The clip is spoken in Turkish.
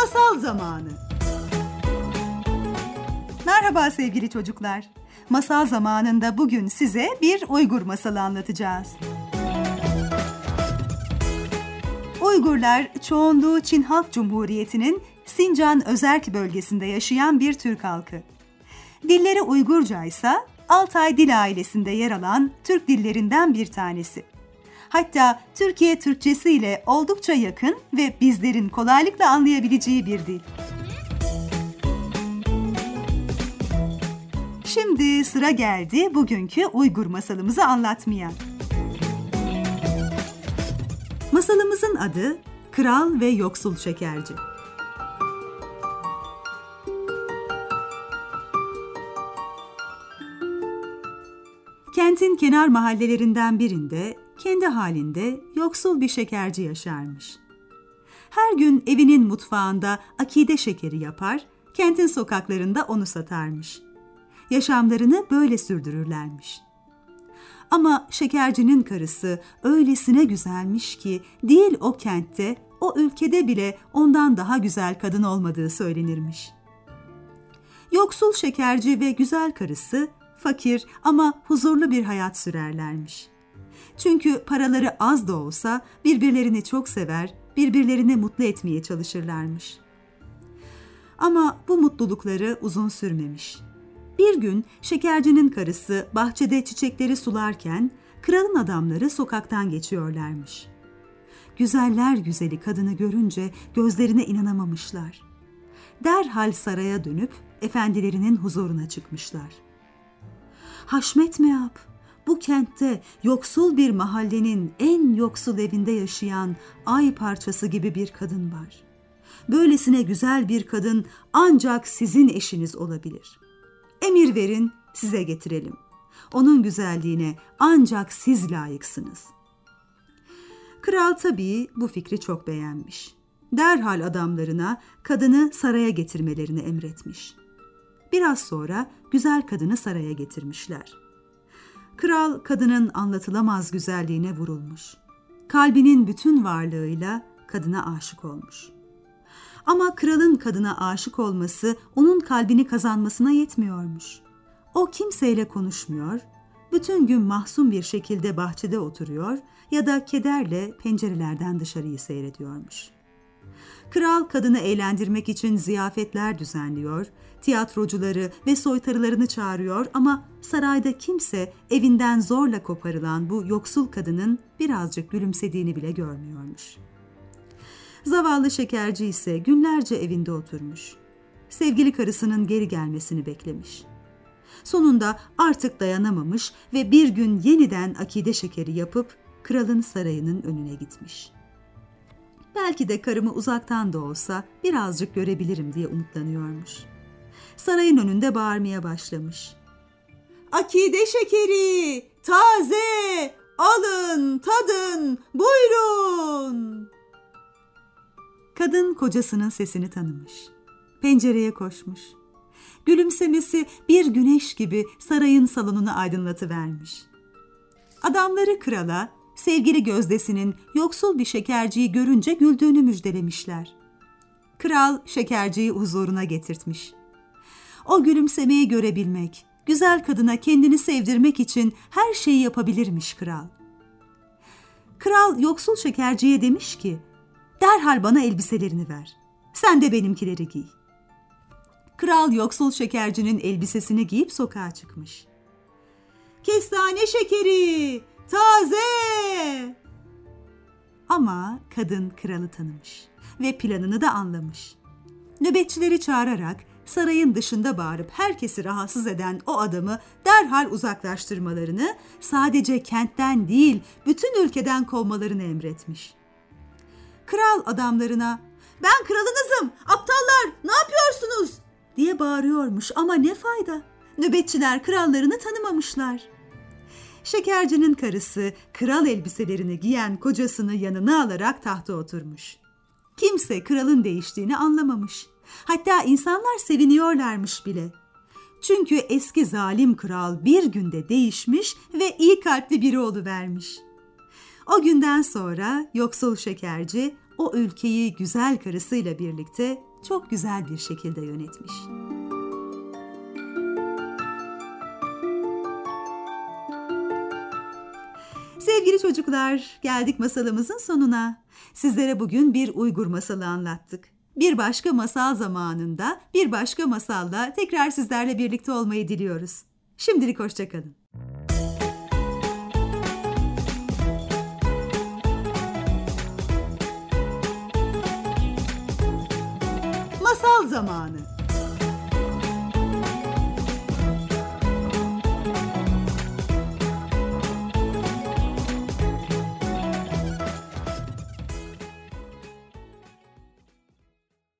Masal zamanı. Merhaba sevgili çocuklar. Masal zamanında bugün size bir Uygur masalı anlatacağız. Uygurlar çoğunluğu Çin Halk Cumhuriyeti'nin Sincan Özerk bölgesinde yaşayan bir Türk halkı. Dilleri Uygurca ise Altay dil ailesinde yer alan Türk dillerinden bir tanesi. Hatta Türkiye Türkçesi ile oldukça yakın ve bizlerin kolaylıkla anlayabileceği bir dil. Şimdi sıra geldi bugünkü Uygur masalımızı anlatmaya. Masalımızın adı Kral ve Yoksul Şekerci. Kentin kenar mahallelerinden birinde, kendi halinde yoksul bir şekerci yaşarmış. Her gün evinin mutfağında akide şekeri yapar, kentin sokaklarında onu satarmış. Yaşamlarını böyle sürdürürlermiş. Ama şekercinin karısı öylesine güzelmiş ki değil o kentte, o ülkede bile ondan daha güzel kadın olmadığı söylenirmiş. Yoksul şekerci ve güzel karısı fakir ama huzurlu bir hayat sürerlermiş. Çünkü paraları az da olsa birbirlerini çok sever, birbirlerini mutlu etmeye çalışırlarmış. Ama bu mutlulukları uzun sürmemiş. Bir gün şekercinin karısı bahçede çiçekleri sularken kralın adamları sokaktan geçiyorlarmış. Güzeller güzeli kadını görünce gözlerine inanamamışlar. Derhal saraya dönüp efendilerinin huzuruna çıkmışlar. Haşmet meap, bu kentte yoksul bir mahallenin en yoksul evinde yaşayan ay parçası gibi bir kadın var. Böylesine güzel bir kadın ancak sizin eşiniz olabilir. Emir verin, size getirelim. Onun güzelliğine ancak siz layıksınız. Kral tabii bu fikri çok beğenmiş. Derhal adamlarına kadını saraya getirmelerini emretmiş. Biraz sonra güzel kadını saraya getirmişler. Kral kadının anlatılamaz güzelliğine vurulmuş. Kalbinin bütün varlığıyla kadına aşık olmuş. Ama kralın kadına aşık olması onun kalbini kazanmasına yetmiyormuş. O kimseyle konuşmuyor, bütün gün mahzun bir şekilde bahçede oturuyor ya da kederle pencerelerden dışarıyı seyrediyormuş. Kral kadını eğlendirmek için ziyafetler düzenliyor, tiyatrocuları ve soytarılarını çağırıyor ama sarayda kimse evinden zorla koparılan bu yoksul kadının birazcık gülümsediğini bile görmüyormuş. Zavallı şekerci ise günlerce evinde oturmuş. Sevgili karısının geri gelmesini beklemiş. Sonunda artık dayanamamış ve bir gün yeniden akide şekeri yapıp kralın sarayının önüne gitmiş. Belki de karımı uzaktan da olsa birazcık görebilirim diye umutlanıyormuş. Sarayın önünde bağırmaya başlamış. Akide şekeri, taze, alın, tadın, buyurun. Kadın kocasının sesini tanımış. Pencereye koşmuş. Gülümsemesi bir güneş gibi sarayın salonunu aydınlatıvermiş. Adamları krala, sevgili gözdesinin yoksul bir şekerciyi görünce güldüğünü müjdelemişler. Kral şekerciyi huzuruna getirtmiş. O gülümsemeyi görebilmek, güzel kadına kendini sevdirmek için her şeyi yapabilirmiş kral. Kral yoksul şekerciye demiş ki, derhal bana elbiselerini ver. Sen de benimkileri giy. Kral yoksul şekercinin elbisesini giyip sokağa çıkmış. Kestane şekeri, taze! Ama kadın kralı tanımış ve planını da anlamış. Nöbetçileri çağırarak sarayın dışında bağırıp herkesi rahatsız eden o adamı derhal uzaklaştırmalarını, sadece kentten değil bütün ülkeden kovmalarını emretmiş. Kral adamlarına, "Ben kralınızım, aptallar, ne yapıyorsunuz?" diye bağırıyormuş ama ne fayda? Nöbetçiler krallarını tanımamışlar. Şekercinin karısı kral elbiselerini giyen kocasını yanına alarak tahta oturmuş. Kimse kralın değiştiğini anlamamış. Hatta insanlar seviniyorlarmış bile. Çünkü eski zalim kral bir günde değişmiş ve iyi kalpli biri oluvermiş. O günden sonra yoksul şekerci o ülkeyi güzel karısıyla birlikte çok güzel bir şekilde yönetmiş. Sevgili çocuklar, geldik masalımızın sonuna. Sizlere bugün bir Uygur masalı anlattık. Bir başka masal zamanında, bir başka masalla tekrar sizlerle birlikte olmayı diliyoruz. Şimdilik hoşça kalın. Masal zamanı.